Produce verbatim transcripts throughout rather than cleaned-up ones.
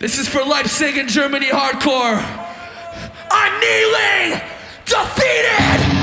This is for Leipzig and Germany hardcore. I'm kneeling, defeated!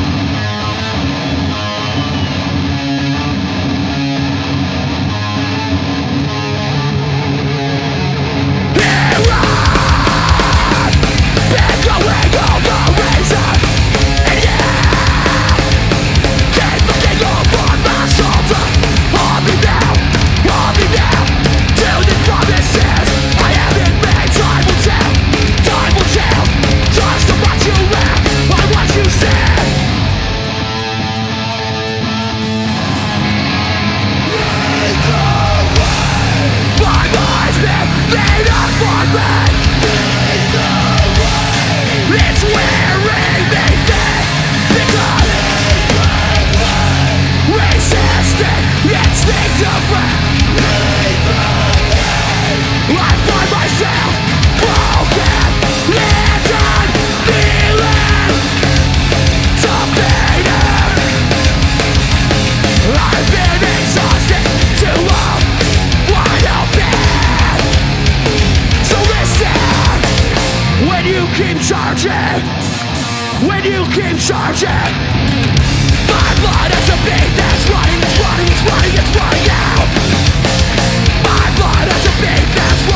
Keep charging, when you keep charging, my blood is a beat that's running, it's running, it's running, it's running out. My blood is a beat that's